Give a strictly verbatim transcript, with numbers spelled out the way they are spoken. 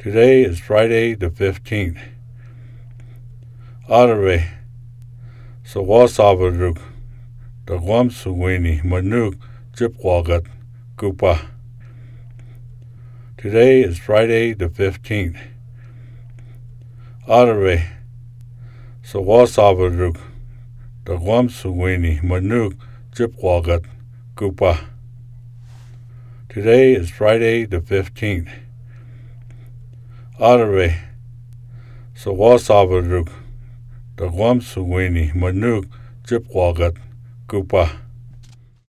Today is Friday the fifteenth. Arve, so wasabaruk, the Guamsuwini, Manuk, Jipwagat, Gupa. Today is Friday the fifteenth. Arve, so wasabaruk, the Guamsuwini, Manuk, Jipwagat, Gupa. Today is Friday the fifteenth. Arve, so wasabaruk, the Guamsuwini, Manuk, Jipwagat, Gupa.